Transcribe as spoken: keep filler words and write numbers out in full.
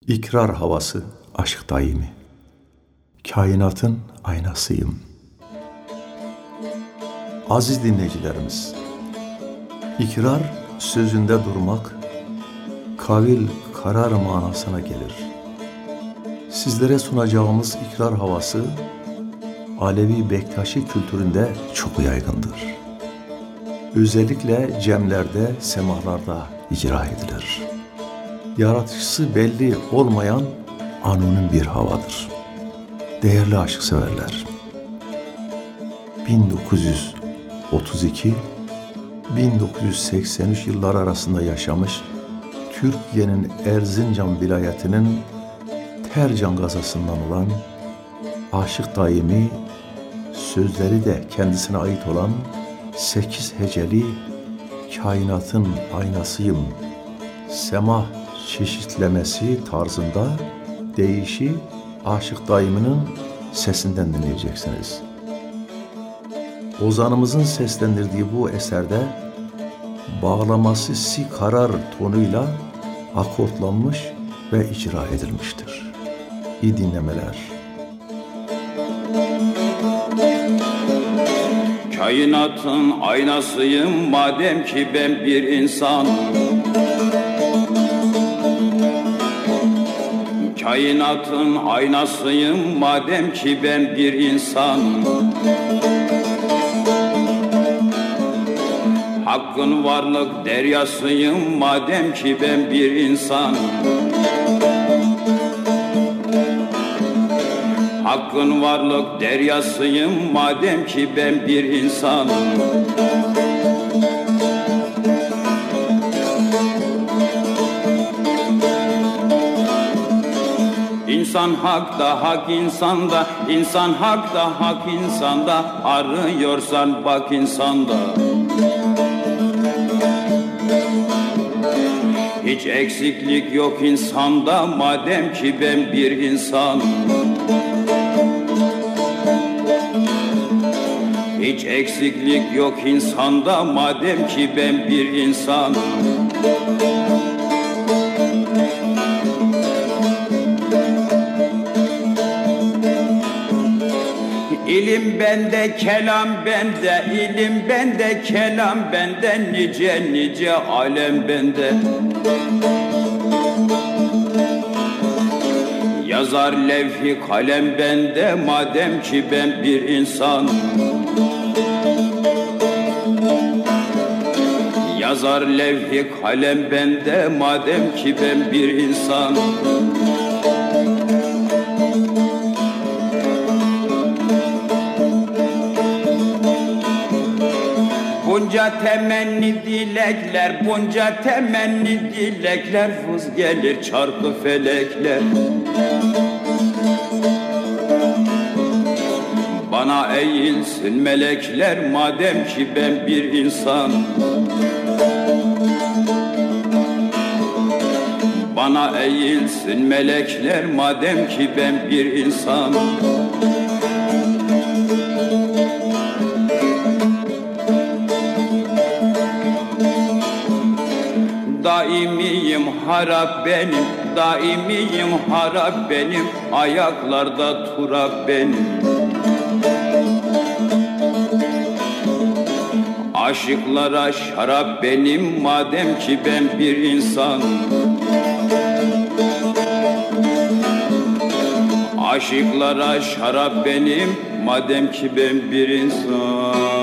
İkrar havası, aşk daimi. Kainatın aynasıyım. Aziz dinleyicilerimiz, ikrar sözünde durmak, kavil karar manasına gelir. Sizlere sunacağımız ikrar havası, Alevi Bektaşi kültüründe çok yaygındır. Özellikle cemlerde, semahlarda icra edilir. Yaratıcısı belli olmayan anonim bir havadır. Değerli aşkseverler, bin dokuz yüz otuz iki - bin dokuz yüz seksen üç yılları arasında yaşamış Türkiye'nin Erzincan vilayetinin Tercan gazasından olan Aşık Daimi, sözleri de kendisine ait olan sekiz heceli kainatın aynasıyım, semah çeşitlemesi tarzında deyişi Aşık Daimi'nin sesinden dinleyeceksiniz. Ozanımızın seslendirdiği bu eserde bağlaması si karar tonuyla akortlanmış ve icra edilmiştir. İyi dinlemeler. Kainatın aynasıyım madem ki ben bir insan. Kainatın aynasıyım madem ki ben bir insan. Hakkın varlık deryasıyım madem ki ben bir insan. Hakkın varlık deryasıyım madem ki ben bir insan. İnsan hakta, hak insanda, insan hakta, hak insanda, arıyorsan bak insanda. Hiç eksiklik yok insanda madem ki ben bir insan. Hiç eksiklik yok insanda madem ki ben bir insan. İlim bende, kelam bende, ilim bende, kelam bende, nice nice alem bende. Yazar levh-i kalem bende, madem ki ben bir insan. Yazar levh-i kalem bende, madem ki ben bir insan. Bunca temenni dilekler, bunca temenni dilekler, vız gelir çarkı felekler. Bana eğilsin melekler, madem ki ben bir insan. Bana eğilsin melekler, madem ki ben bir insan. Daimiyim harap benim, daimiyim harap benim, ayaklarda turap benim. Aşıklara şarap benim, madem ki ben bir insan. Aşıklara şarap benim, madem ki ben bir insan.